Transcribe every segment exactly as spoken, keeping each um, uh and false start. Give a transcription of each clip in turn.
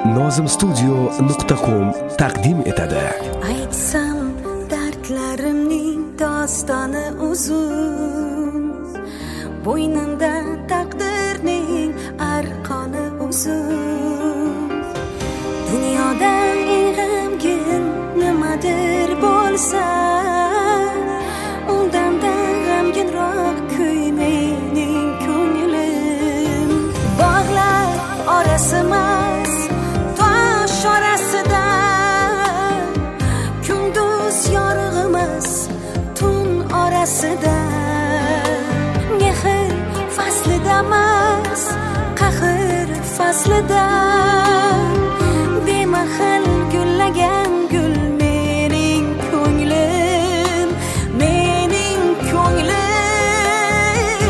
nozim studio nuqta com taqdim etadi. Aytsam dardlarimning dostoni uzun, bo'ynimda taqdirning arqoni uzun. Dunyoda eng g'amgin nimadir bo'lsa, undan-da g'amginroq kuy mening ko'nglim. Bog'lar orasimas tosh orasida, kunduz yorug'imiz tun orasida. Mehr faslida emas, qahr faslida, bemahal gullagan gul mening ko'nglim, mening ko'nglim.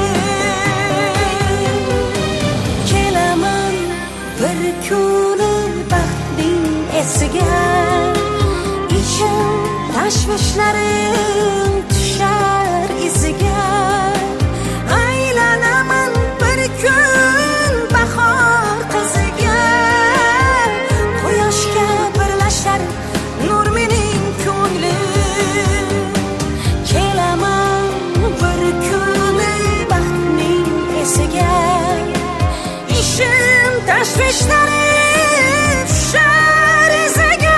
Kelaman bir kuni baxtning esiga, ichim tashvishlarim tushar iziga. Aylanaman bir kun bahor qiziga, quyoshga birlashar nur mening ko'nglim. Kelaman bir kuni baxtning esiga, ishim tashvishlarim tushar iziga.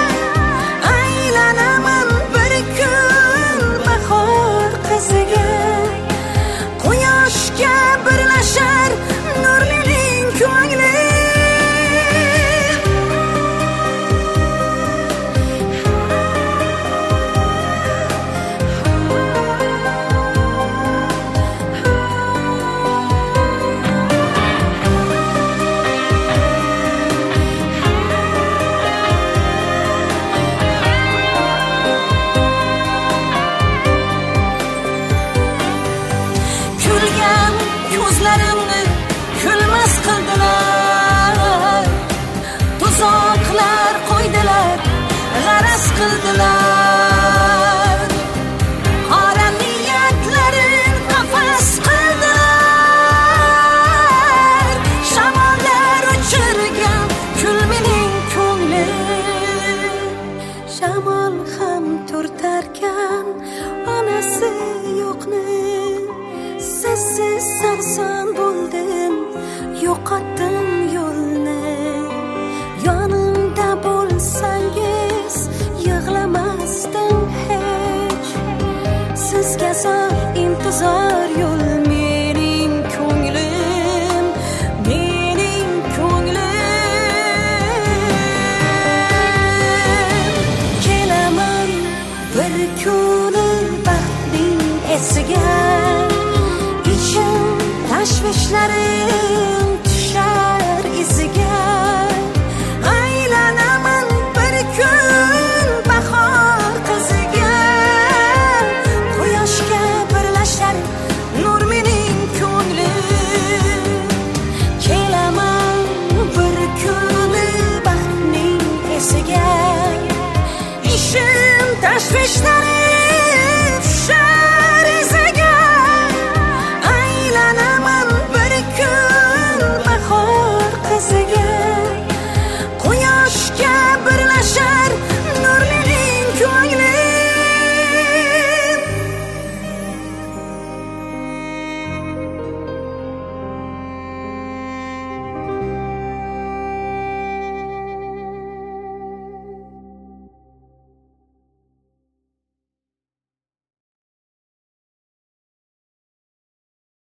Aylanaman bir kun bahor qiziga, quyoshga birlashar nur mening ko'nglim. Kulgan ko'zlarimni kulmas qildilar, tuzoqlar qo'ydilar, g'araz qildilar. Qora niyatlarin qafas qildilar, shamollar uchirgan kul mening ko'nglim. Shamol ham turtarkan onasi yo'qni, sessiz sarson bo'ldim, yo'qotdim yo'lni. Yonimda bo'lsangiz yig'lamasdim hech, sizga zor intizor yo'l mening ko'nglim, mening ko'nglim. Kelaman bir kuni baxtning esiga, ichim tashvishlarim tushar iziga. Aylanaman bir kun bahor qiziga, quyoshga birlashar nur mening ko'nglim. Kelaman bir kuni baxtning esiga, ishim tashvishlarim